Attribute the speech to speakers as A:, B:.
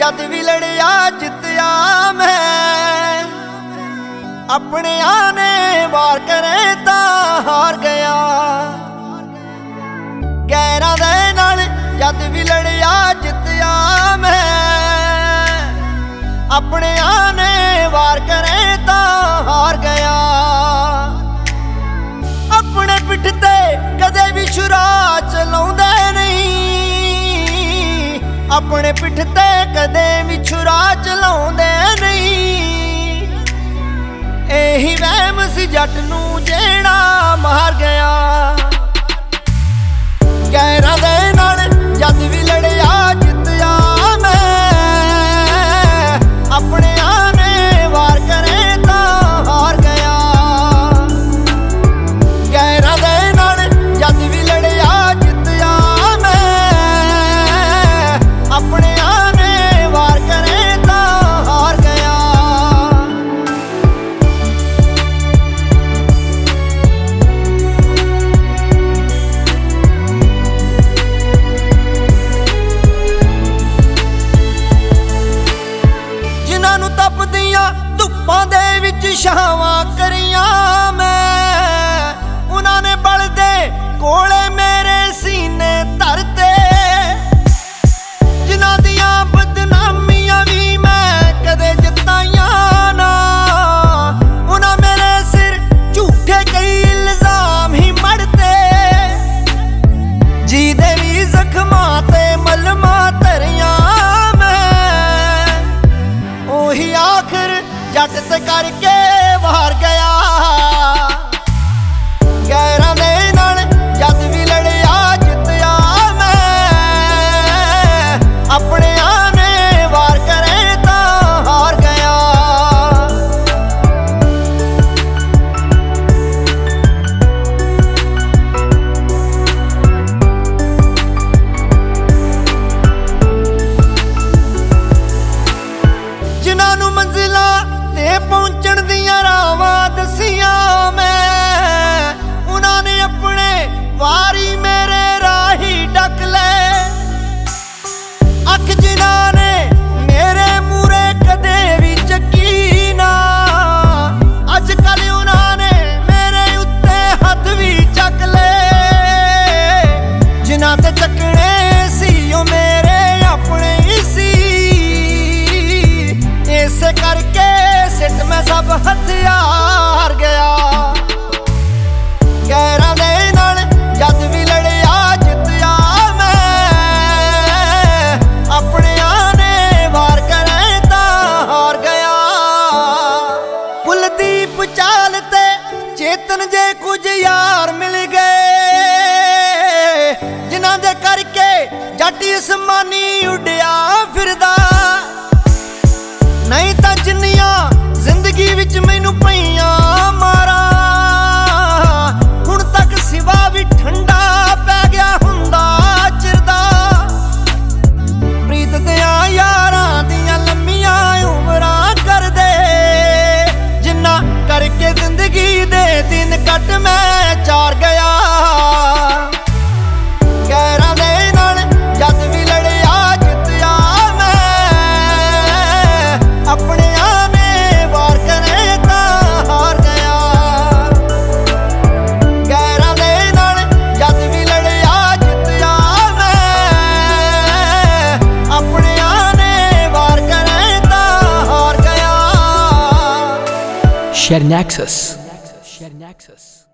A: जद भी लड़िया जितया मैं, अपने आने वार करे ता हार गया। गैरां दे नाल जद भी लड़िया जितया मैं, अपने आने वार करे ता हार गया। अपने पिठ ते कदे भी छुरा चलाउंदे नहीं, अपने पिठ ते कदे भी छुरा चलाउंदे नहीं। एही वहम सी जट नूं जेड़ा मार गया। गैरां दे नाल जद भी लड़िया जितया मैं, अपने आने वार करे ता हार गया। गैरां दे नाल जद भी लड़िया जितया मैं, अपने आने वार करे ता हार गया। जिन्हां नूं तपदियां धुप्पां दे विच छावां करियां मैं, उन्हां ने बलदे कोले मेरे सीने धरते। जिन्हां दियां बदनामियां भी मैं कदे जताइयां ना, उन्हां मेरे सिर झूठे कई इल्जाम ही मढ़ते। जी दे भी जख्मां ते मलमां धरियां मैं, ओही आखिर जट ते करके वार गया। गैरां दे नाल जद भी लड़िया जितया मैं, अपने आने वार करे ता हार गया। जिन्हां नूं मंजिलां ते पहुंचण दियां रावां दसियां मैं, उन्हां ने अपने वारी मेरे राही डक ले। अख जिन्हां ने मेरे मूरे कदे भी चकी ना, अजकल उन्हां ने मेरे उत्ते हथ भी चक ले। जिन्हां ते चकने सी ओ मेरे अपने ही सी, इसे करके सिट में सब हथियार गया। गैरां दे नाल जद भी लड़िया जितया मैं, अपने आने वार करे ता हार गया। कुलदीप चाल ते चेतन जे कुछ यार मिल गए, जिन्हां दे करके जट असमानी उड़िया फिरदा। नहीं तां जिन्नियां जिंदगी विच मैनू पईयां मारा, हुण तक सिवा भी ठंडा पै गया हुंदा चिरदा। प्रीत दियां यारां दियां लम्मियां उमरां कर दे, जिन्ना करके जिंदगी दे दिन कट मैं चार गया। गैरां दे नाल जद भी लड़िया जितया मैं, अपने आने वार करे ता हार गया। गैरां दे नाल जद भी लड़िया जितया मैं, अपने आने वार करे ता हार गया।
B: Share Nexus.